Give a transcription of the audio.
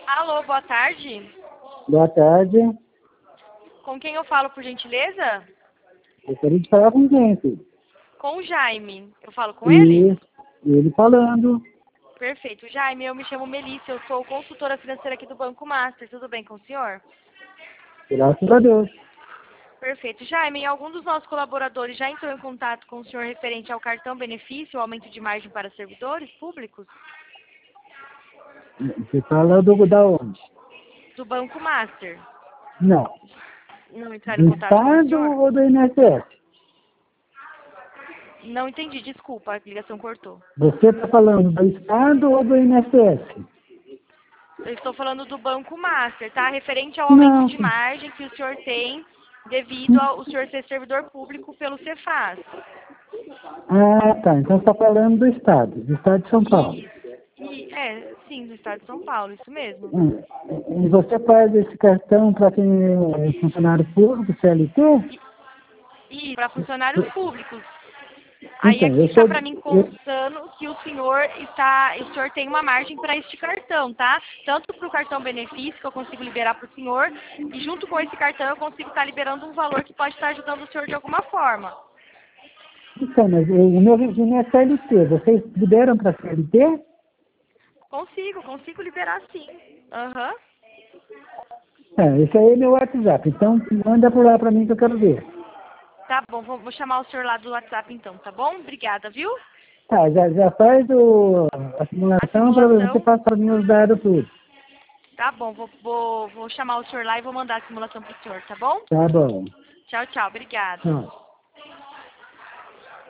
Alô, boa tarde. Boa tarde. Com quem eu falo, por gentileza? Gostaria de falar com quem, filho? Com o Jaime. Eu falo com ele? Isso. Ele falando. Perfeito. Jaime, eu me chamo Melissa, eu sou consultora financeira aqui do Banco Master. Tudo bem com o senhor? Graças a Deus. Perfeito. Jaime, algum dos nossos colaboradores já entrou em contato com o senhor referente ao cartão benefício, aumento de margem para servidores públicos? Você fala da onde? Do Banco Master. Não. Não entraram em Do contato com o Estado senhor? ou do INSS? Não entendi, desculpa, a ligação cortou. Você está falando do Estado ou do INSS? Eu estou falando do Banco Master, tá? Referente ao aumento Não. de margem que o senhor tem devido ao senhor ser servidor público pelo Cefaz. Ah, tá. Então você está falando do Estado de São Paulo. Isso. Sim, do estado de São Paulo, isso mesmo. E você faz esse cartão para quem é funcionário público, CLT? E para funcionários públicos. Aí Então, aqui está para mim constando que o senhor tem uma margem para este cartão, tá? Tanto para o cartão benefício que eu consigo liberar para o senhor, e junto com esse cartão eu consigo estar liberando um valor que pode estar ajudando o senhor de alguma forma. Então, mas o meu regime é CLT. Vocês liberam para CLT? Consigo liberar sim. Aham. Esse aí é meu WhatsApp. Então, manda por lá para mim que eu quero ver. Tá bom, vou chamar o senhor lá do WhatsApp então, tá bom? Obrigada, viu? Tá, já faz a A simulação para você simulação, passar para mim os dados tudo. tá bom, vou chamar o senhor lá e vou mandar a simulação pro senhor, tá bom? Tá bom. Tchau, tchau, obrigada. Tchau.